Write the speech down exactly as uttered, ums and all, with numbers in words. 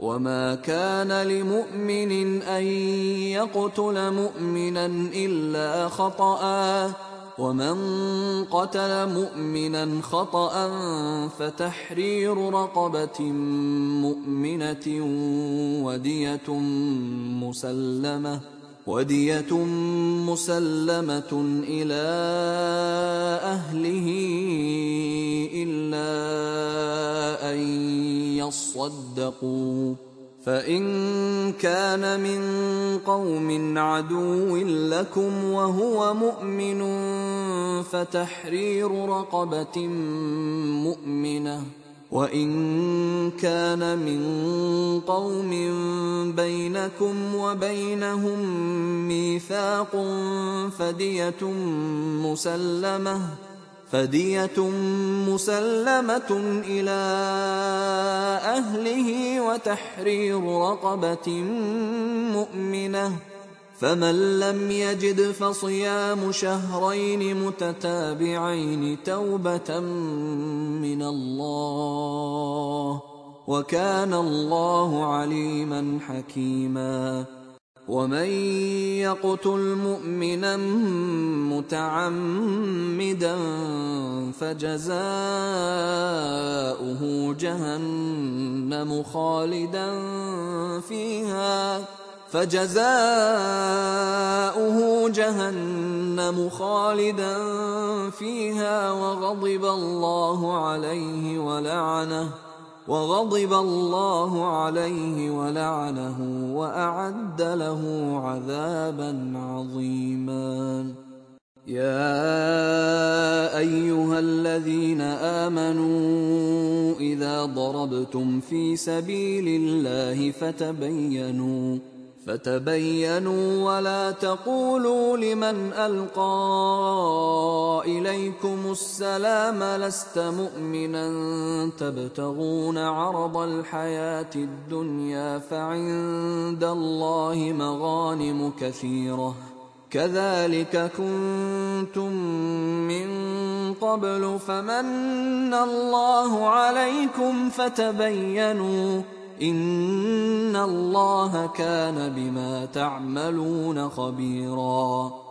وما كان لمؤمن أن يقتل مؤمنا إلا خطأ، ومن قتل مؤمنا خطأ فتحرير رقبة مؤمنة ودية مسلمة ودية مسلمة إلى أهله إلا أن يصدقوا، فإن كان من قوم عدو لكم وهو مؤمن فتحرير رقبة مؤمنة، وإن كان من قوم بينكم وبينهم ميثاق فدية مسلمة فدية مسلمة إلى أهله وتحرير رقبة مؤمنة، فمن لم يجد فصيام شهرين متتابعين توبة من الله، وكان الله عليما حكيما. ومن يقتل مؤمنا متعمدا فجزاؤه جهنم خالدا فيها فجزاؤه جهنم خالدا فيها وغضب الله عليه ولعنه وغضب الله عليه ولعنه وأعد له عذابا عظيما. يا أيها الذين آمنوا إذا ضربتم في سبيل الله فتبينوا فتبينوا ولا تقولوا لمن ألقى إليكم السلام لست مؤمنا تبتغون عرض الحياة الدنيا فعند الله مغانم كثيرة كذلك كنتم من قبل فمن الله عليكم فتبينوا إن الله كان بما تعملون خبيرا.